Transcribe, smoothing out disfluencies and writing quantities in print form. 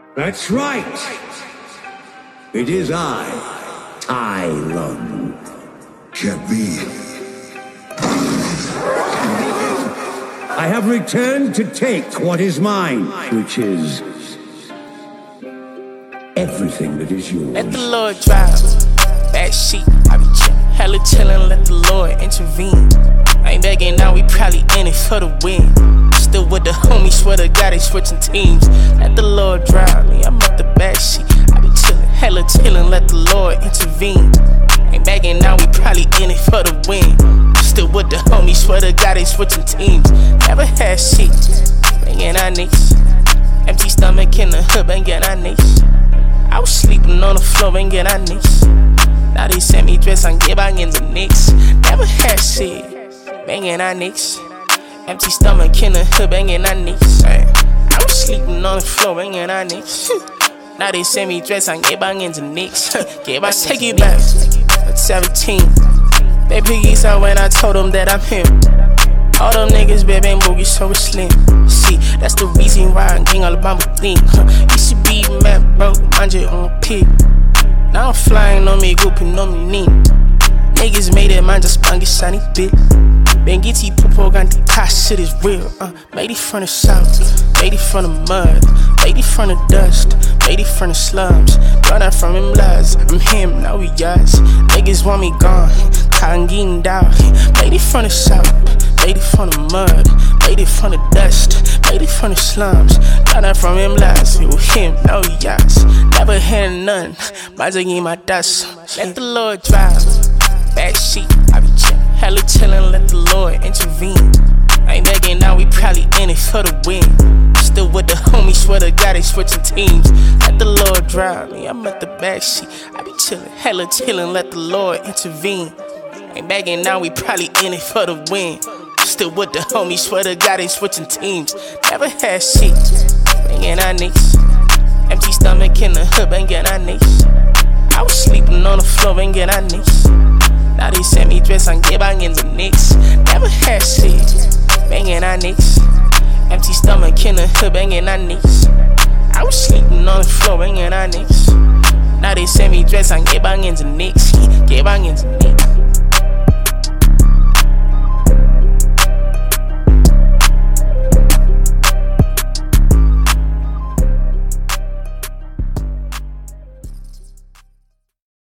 That's right. It is I, Tai Lung. Can't be. I have returned to take what is mine, which is everything that is yours. Let the Lord drive. Backseat, I be chillin', hella chillin', let the Lord intervene. I ain't begging now, we probably in it for the win. Still with the homies, swear to God they switching teams. Let the Lord drive me, I'm at the backseat. I be chillin', hella chillin', let the Lord intervene. Ain't begging now, we probably in it for the win. Still with the homies, swear to God they switching teams. Never had shit, bangin' our nicks. Empty stomach in the hood, bangin' our nicks. I was sleeping on the floor, bangin' our nicks. Now they send me dress, I'm bangin' the nicks. Never had shit, bangin' our nicks. Empty stomach in the hood, bangin' our nicks. I was sleeping on the floor, bangin' our nicks. Now they send me dress, I'm bangin' the nicks. I take it back, at 17. They piggies out when I told them that I'm him. All them niggas, baby, ain't boogie, so it's slim. See, that's the reason why I'm King Alabama thing. Used to be mad broke, mind you on a pig. Now I'm flying on me, whooping on me knee. Niggas made it, man, just bang it, shiny bit. Bengiti propaganda, past shit is real. Made it from the south, made it from the mud, made it from the dust, made it from the slums. Got that from him lies, I'm him, now we yours. Niggas want me gone, cotton getting down. Made it from the south, made it from the mud, made it from the dust, made it from the slums. Got that from him lies, you him, now we yours. Never had none, magic in my dust. Let the Lord drive, backseat, I be chillin'. Hella chillin', let the Lord intervene. I ain't begging now, we probably in it for the win. Still with the homies, swear to God they switching teams. Let the Lord drive me, I'm at the backseat. I be chillin', hella chillin', let the Lord intervene. Ain't begging now, we probably in it for the win. Still with the homies, swear to God they switching teams. Never had shit, bangin' our nicks. Empty stomach in the hood, bangin' our nicks. I was sleeping on the floor, bangin' our nicks. Now they send me dress, I'm bangin' the nicks. Never had shit, bangin' our nicks. Empty stomach in the hood, bangin' our nicks. I was sleeping on the floor, bangin' our nicks. Now they send me dress, I'm bangin' the nicks. Bangin' the nicks.